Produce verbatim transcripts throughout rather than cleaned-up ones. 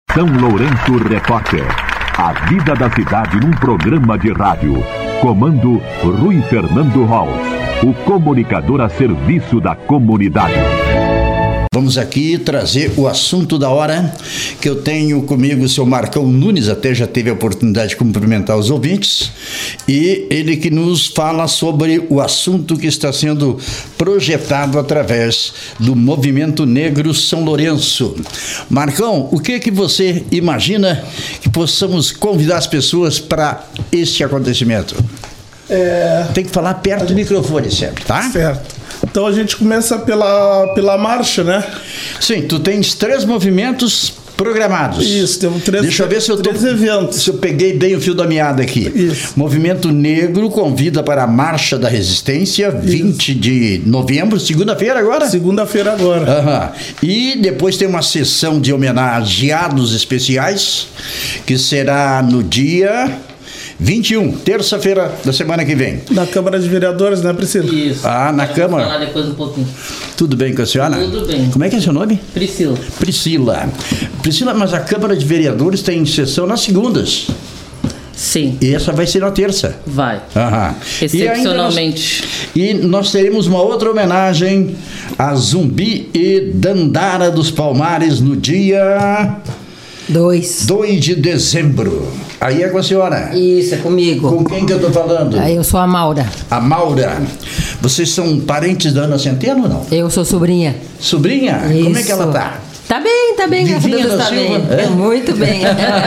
São Lourenço Repórter. A vida da cidade num programa de rádio. Comando Rui Fernando Holtz, o comunicador a serviço da comunidade. Vamos aqui trazer o assunto da hora, que eu tenho comigo o seu Marcão Nunes, até já teve a oportunidade de cumprimentar os ouvintes, e ele que nos fala sobre o assunto que está sendo projetado através do Movimento Negro São Lourenço. Marcão, o que que você imagina que possamos convidar as pessoas para este acontecimento? É... Tem que falar perto do microfone sempre, tá? Certo. Então a gente começa pela, pela marcha, né? Sim, tu tens três movimentos programados. Isso, temos três, Deixa eu ver se eu, três tô, eventos. se eu peguei bem o fio da meada aqui. Isso. Movimento Negro convida para a Marcha da Resistência, vinte de novembro, segunda-feira agora? Segunda-feira agora. Aham. E depois tem uma sessão de homenageados especiais, que será no dia vinte e um, terça-feira da semana que vem. Na Câmara de Vereadores, né, Priscila? Isso. Ah, na Eu Câmara. Vou falar depois um pouquinho. Tudo bem com a senhora? Tudo bem. Como é que é seu nome? Priscila. Priscila. Priscila, mas a Câmara de Vereadores tem sessão nas segundas. Sim. E essa vai ser na terça. Vai. Aham. Excepcionalmente. E, nós, e nós teremos uma outra homenagem a Zumbi e Dandara dos Palmares no dia Dois. dois de dezembro. Aí é com a senhora? Isso, é comigo. Com quem que eu tô falando? Aí eu sou a Maura. A Maura. Vocês são parentes da Ana Centeno ou não? Eu sou sobrinha. Sobrinha? Isso. Como é que ela tá? Tá bem, tá bem, graças a Vivinha Deus, da tá Silva? bem. É? Muito bem.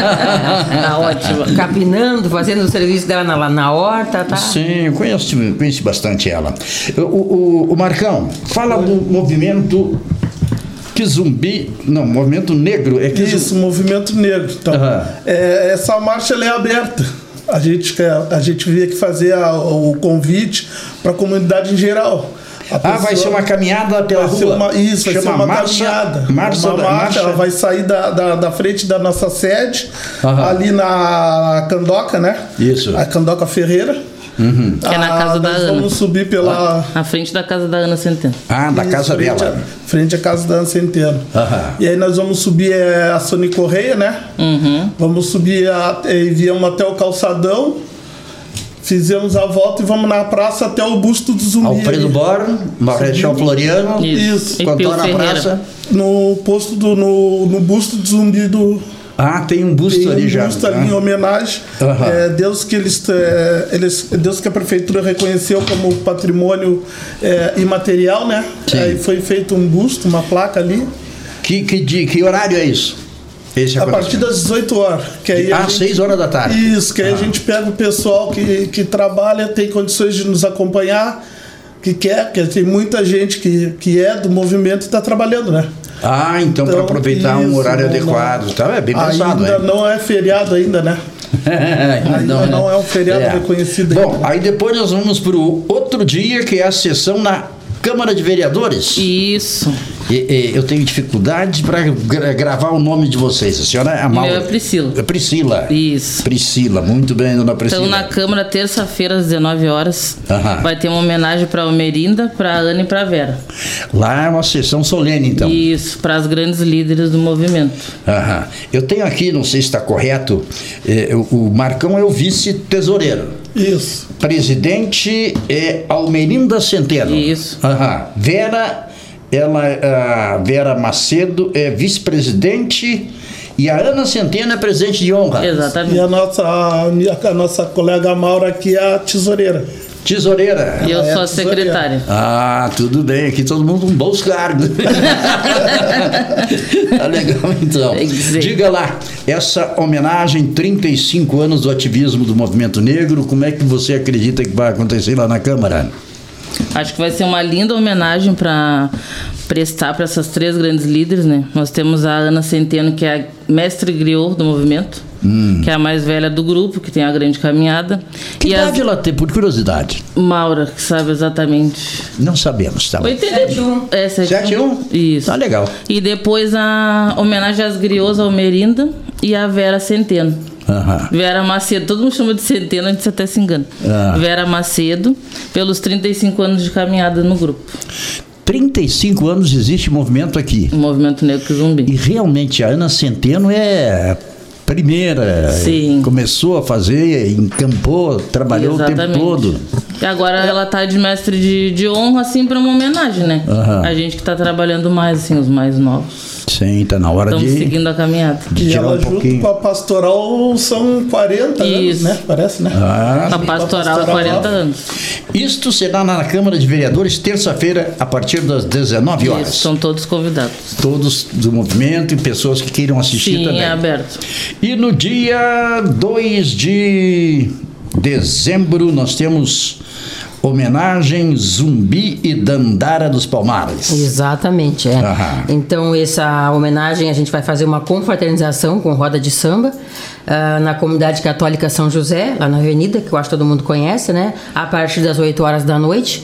Tá ótimo. Capinando, fazendo o serviço dela na, lá na horta, tá? Sim, eu conheço, conheço bastante ela. O, o, o Marcão, fala do movimento que Zumbi... Não, movimento negro. É que Isso, zumbi... Movimento Negro. Então, Aham. é, essa marcha ela é aberta. A gente, quer, a gente veio aqui fazer a, o convite para a comunidade em geral. A Ah, pessoa, vai ser uma caminhada pela vai ser rua. uma, Isso, vai Chama ser uma marcha, caminhada. Marcha uma da, marcha, marcha. ela vai sair da, da, da frente da nossa sede, Aham. ali na Candoca, né? Isso. A Candoca Ferreira. Uhum. Que é na casa da nós Ana. Vamos subir pela... Na frente da casa da Ana Centeno. Ah, da Isso, casa frente dela. A, frente à casa da Ana Centeno. Aham. E aí nós vamos subir é, a Sony Correia, né? Uhum. Vamos subir a, e viemos até o calçadão. Fizemos a volta e vamos na praça até o busto do Zumbi. Alfredo ali. Born, Marechal Floriano. Isso. E Quanto Pio na Ferreira. praça. No posto do. No, no busto do Zumbi do. Ah, tem um busto Tem ali um já. busto ali em Ah. homenagem. Aham. É, Deus que eles, é, eles. Deus que a prefeitura reconheceu como patrimônio é, imaterial, né? Sim. Aí foi feito um busto, uma placa ali. Que, que, de, que horário é isso? Esse A partir das dezoito horas. Que aí a Ah, gente- seis horas da tarde. Isso, que aí Ah. a gente pega o pessoal que, que trabalha, tem condições de nos acompanhar, que quer, porque tem muita gente que, que é do movimento e está trabalhando, né? Ah, então, para Então, aproveitar um isso, horário não- adequado. Tá, é bem pensado, Ainda hein? não é feriado ainda, né? Ainda não é um feriado reconhecido Bom, ainda. aí depois nós vamos para o outro dia, que é a sessão na Câmara de Vereadores. Isso. E, e, eu tenho dificuldade para gra- gravar o nome de vocês. A senhora é a Maura. Meu é Priscila. É Priscila. Isso. Priscila, muito bem, dona Priscila. Então, na Câmara, terça-feira, às dezenove horas, Aham. vai ter uma homenagem para a Almerinda, para a Ana e para a Vera. Lá é uma sessão solene, então. Isso, para as grandes líderes do movimento. Aham. Eu tenho aqui, não sei se está correto, eh, o, o Marcão é o vice-tesoureiro. Isso. Presidente é Almerinda Centeno. Isso. Aham. Vera, ela, a Vera Macedo é vice-presidente e a Ana Centeno é presidente de honra. Exatamente. E a nossa, a, minha- a nossa colega Maura aqui é a tesoureira. Tesoureira. E eu é sou a tesoureira. secretária. Ah, tudo bem. Aqui todo mundo com bons cargos. Tá legal, então. Tem que ser. Diga lá, essa homenagem, trinta e cinco anos do ativismo do movimento negro, como é que você acredita que vai acontecer lá na Câmara? Acho que vai ser uma linda homenagem para prestar para essas três grandes líderes, né? Nós temos a Ana Centeno, que é a mestre griot do movimento, hum. que é a mais velha do grupo, que tem a grande caminhada. Que e idade a ela tem, por curiosidade? Maura, que sabe exatamente. Não sabemos, tá bom. oitenta e um. É, sete um? Isso. Tá legal. E depois a homenagem às griots Almerinda e a Vera Centeno. Aham. Vera Macedo, todo mundo chama de Centeno, a gente até se engana. Ah. Vera Macedo, pelos trinta e cinco anos de caminhada no grupo. trinta e cinco anos existe movimento aqui. O Movimento Negro Kizumbi. E realmente a Ana Centeno é... primeira, Sim. começou a fazer, encampou, trabalhou Exatamente. o tempo todo. E agora ela tá de mestre de, de honra, assim, pra uma homenagem, né? Aham. A gente que tá trabalhando mais, assim, os mais novos. Sim, tá na hora Estamos de, seguindo a caminhada. de E tirar ela um junto pouquinho. com a pastoral são quarenta anos, Isso. né? Parece, né? Ah, A pastoral, quarenta anos. isto será na Câmara de Vereadores, terça-feira, a partir das dezenove horas. Isso, são todos convidados. Todos do movimento e pessoas que queiram assistir Sim, também. é aberto. E no dia dois de dezembro nós temos homenagem Zumbi e Dandara dos Palmares. Exatamente, é. Aham. Então, essa homenagem, a gente vai fazer uma confraternização com roda de samba ah, na comunidade católica São José, lá na Avenida, que eu acho que todo mundo conhece, né? A partir das oito horas da noite.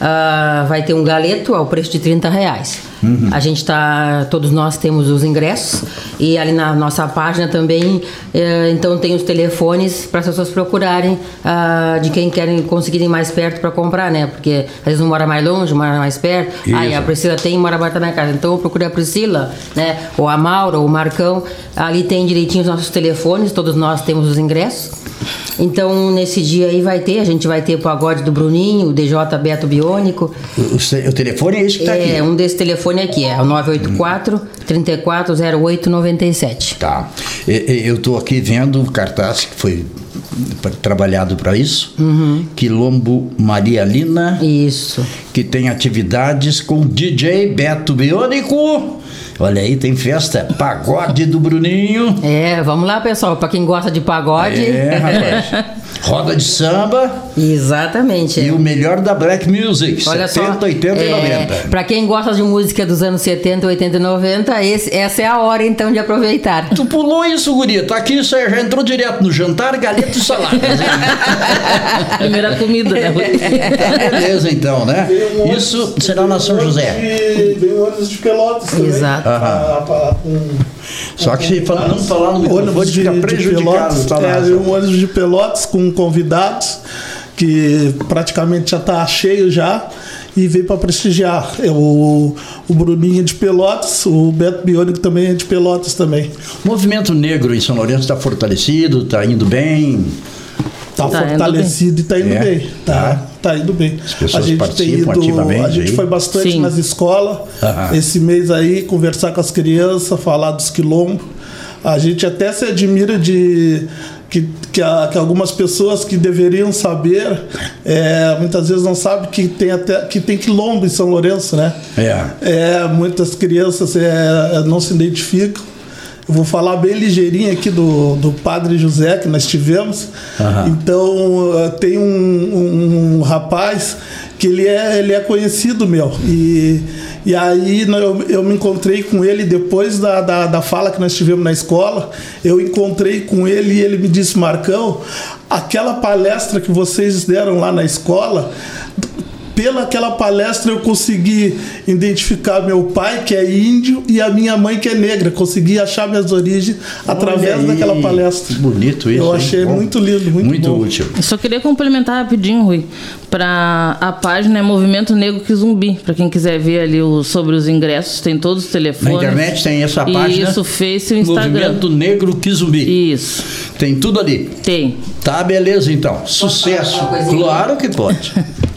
Ah, vai ter um galeto ao preço de trinta reais. Uhum. A gente tá, todos nós temos os ingressos e ali na nossa página também, eh, então tem os telefones para as pessoas procurarem ah, de quem querem conseguirem mais perto para comprar, né? Porque às vezes não mora mais longe, mora mais perto. Aí a Priscila tem, mora mais perto da minha casa. Então eu procurei a Priscila, né? Ou a Maura, ou o Marcão. Ali tem direitinho os nossos telefones, todos nós temos os ingressos. Então, nesse dia aí vai ter, a gente vai ter o pagode do Bruninho, o D J Beto Biônico. O, o, o telefone é esse que está aqui. É, um desse telefone aqui, é o nove oito quatro, três quatro zero oito nove sete. Tá. E- e- Eu estou aqui vendo o cartaz que foi pra- trabalhado para isso. Uhum. Quilombo Maria Lina, Isso. que tem atividades com D J Beto Biônico. Olha aí, tem festa, pagode do Bruninho. É, vamos lá, pessoal, para quem gosta de pagode. É, rapaz. Roda de samba Exatamente. e é. o melhor da Black Music, Olha setenta, só, oitenta e é, noventa. Pra quem gosta de música dos anos setenta, oitenta e noventa, esse, essa é a hora então de aproveitar. Tu pulou isso, guria. Tá aqui, isso aí já entrou direto no jantar, galeta e salada. Primeira comida, né? Tá, beleza, então, né? Veio um Isso ônibus- será na São veio um José. ônibus de- Veio um ônibus de Pelotas também. Exato. Ah, ah, com- Só que se fala- não falar no microfone, ônibus de, fica de prejudicado. Pelotas, Tá é, lá, veio um ônibus de Pelotas com convidados que praticamente já está cheio já e veio para prestigiar. É o, o Bruninho é de Pelotas, o Beto Biônico também é de Pelotas também. O movimento negro em São Lourenço está fortalecido, está indo bem. Tá, Tá indo fortalecido e tá indo É, bem. Tá, tá indo bem. As pessoas a gente tem participam ido, ativamente a gente aí. foi bastante Sim. nas escolas Aham. esse mês aí, conversar com as crianças, falar dos quilombos. A gente até se admira de que, que, a- que algumas pessoas que deveriam saber, é, muitas vezes não sabem que tem até que tem quilombo em São Lourenço, né? É. É, muitas crianças é, não se identificam. Eu vou falar bem ligeirinho aqui do, do Padre José que nós tivemos. Aham. Então, eh, tem um, um- um rapaz que ele é, ele é conhecido meu. E, e aí né, eu, eu me encontrei com ele depois da, da, da fala que nós tivemos na escola. Eu encontrei com ele e ele me disse: Marcão, aquela palestra que vocês deram lá na escola, pela aquela palestra eu consegui identificar meu pai, que é índio, e a minha mãe, que é negra. Consegui achar minhas origens através Olha aí, daquela palestra. que bonito isso, Eu hein? achei Bom. muito lindo, muito, Muito bom. útil. Só queria complementar rapidinho, Rui, para a página é Movimento Negro Kizumbi, para quem quiser ver ali o, sobre os ingressos, tem todos os telefones. Na internet tem essa página. Isso, Face e o Instagram. Movimento Negro Kizumbi. Isso, Tem tudo ali. tem. Tá, beleza então. Sucesso. falar uma coisinha? Claro que pode.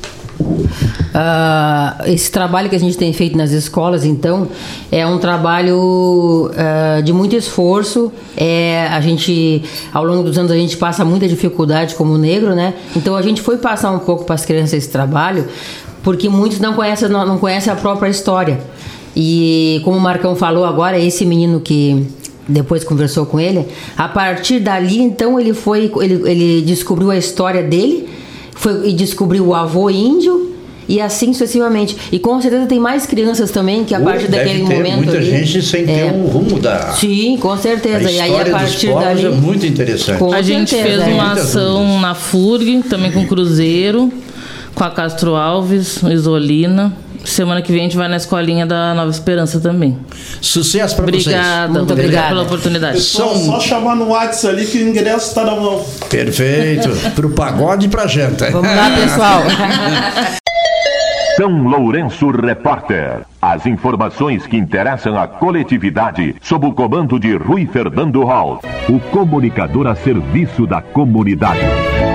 Ah, esse trabalho que a gente tem feito nas escolas, então, é um trabalho ah, de muito esforço. É, a gente, ao longo dos anos, a gente passa muita dificuldade como negro, né? Então, a gente foi passar um pouco para as crianças esse trabalho, porque muitos não conhecem, não, não conhecem a própria história. E como o Marcão falou agora, esse menino que depois conversou com ele, a partir dali, então, ele foi, ele, ele descobriu a história dele, foi, e descobriu o avô índio. E assim sucessivamente. E com certeza tem mais crianças também que a partir Deve daquele ter momento. muita ali, gente sem ter é, um rumo da. Sim, com A certeza. E aí a história dos partir povos dali. é muito interessante. Com A gente certeza, fez é. uma Muitas ação dúvidas. na FURG, também com o Cruzeiro, com a Castro Alves, Isolina. Semana que vem a gente vai na escolinha da Nova Esperança também. Sucesso para vocês. Obrigada, Muito obrigada obrigada. pela oportunidade. Só, São- só chamar no WhatsApp ali que o ingresso está na mão. Perfeito. Pro pagode e pra janta. Vamos lá, pessoal. São Lourenço Repórter. As informações que interessam a coletividade sob o comando de Rui Fernando Hall, o comunicador a serviço da comunidade.